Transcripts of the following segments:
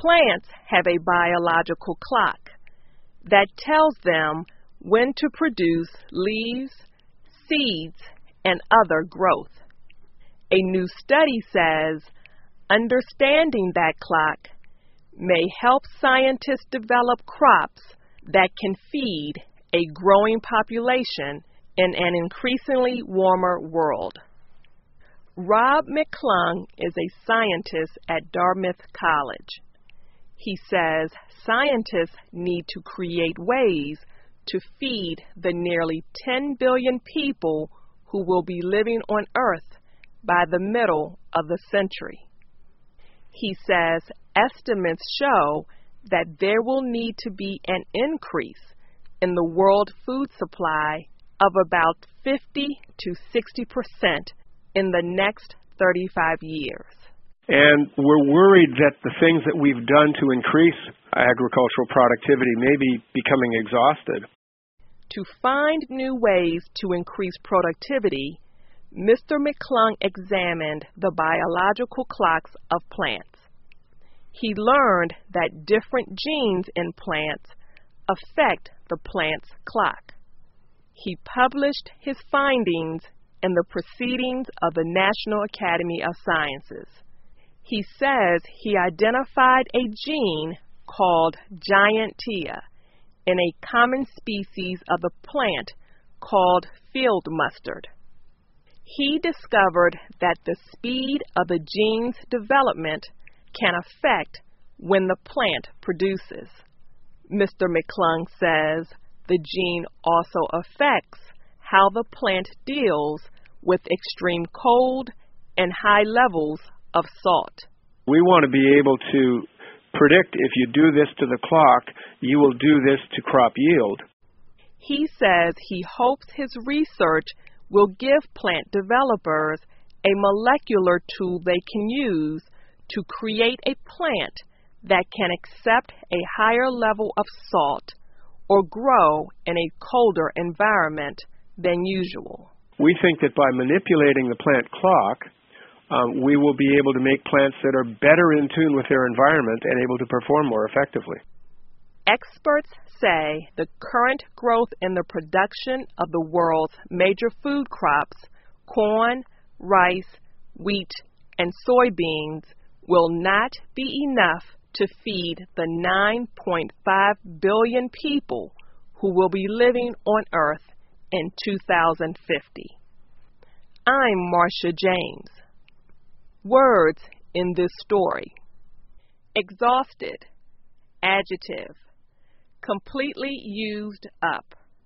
Plants have a biological clock that tells them when to produce leaves, seeds, and other growth. A new study says understanding that clock may help scientists develop crops that can feed a growing population in an increasingly warmer world. Rob McClung is a scientist at Dartmouth College. He says scientists need to create ways to feed the nearly 10 billion people who will be living on Earth by the middle of the century. He says estimates show that there will need to be an increase in the world food supply of about 50 to 60% in the next 35 years. And we're worried that the things that we've done to increase agricultural productivity may be becoming exhausted. To find new ways to increase productivity, Mr. McClung examined the biological clocks of plants. He learned that different genes in plants affect the plant's clock. He published his findings in the Proceedings of the National Academy of Sciences. He says he identified a gene called giantia in a common species of the plant called field mustard. He discovered that the speed of the gene's development can affect when the plant produces. Mr. McClung says the gene also affects how the plant deals with extreme cold and high levels of salt. We want to be able to predict if you do this to the clock, you will do this to crop yield. He says he hopes his research will give plant developers a molecular tool they can use to create a plant that can accept a higher level of salt or grow in a colder environment than usual. We think that by manipulating the plant clock, we will be able to make plants that are better in tune with their environment and able to perform more effectively. Experts say the current growth in the production of the world's major food crops, corn, rice, wheat, and soybeans, will not be enough to feed the 9.5 billion people who will be living on Earth in 2050. I'm Marcia James. Words in this story: exhausted, adjective, completely used up.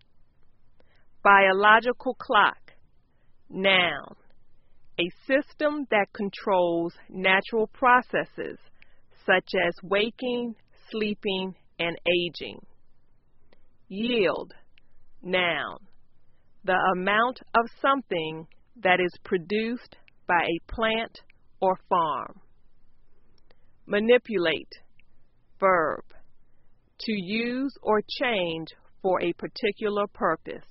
Biological clock, noun, a system that controls natural processes such as waking, sleeping, and aging. Yield, noun, the amount of something that is produced by a plant or farm. Manipulate, verb, to use or change for a particular purpose.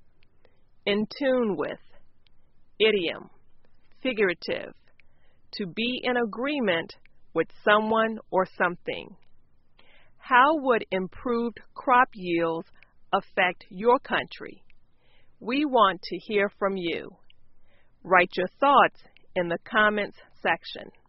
In tune with, idiom, figurative, to be in agreement with someone or something. How would improved crop yields affect your country? We want to hear from you. Write your thoughts in the comments section.